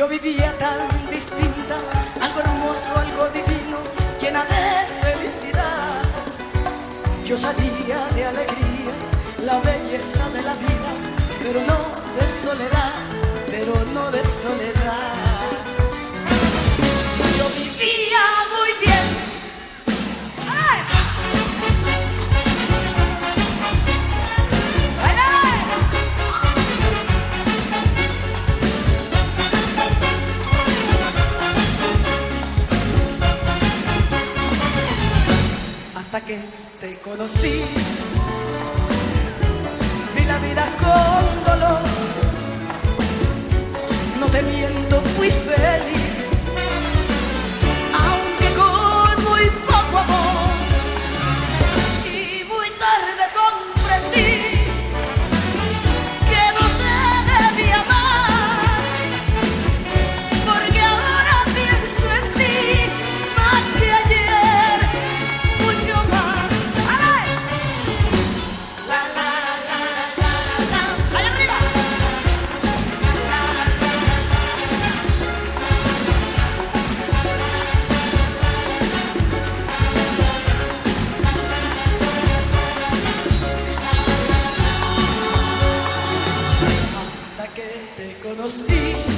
Yo vivía tan distinta, algo hermoso, algo divino, llena de felicidad. Yo sabía de alegrías, la belleza de la vida, pero no de soledad, pero no de soledad. Yo vivía muy bien. ¡Ay! ¡Ay, ay! Hasta que te conocí, vi la vida con dolor. No te miento, fui feliz, aunque con muy poco amor. Y muy tarde comprendí que no te debí amar, porque ahora pienso en ti más que ayer, mucho más. ¡Ale! La, la, la, la, la, la. ¡Allá arriba! Hasta que te conocí,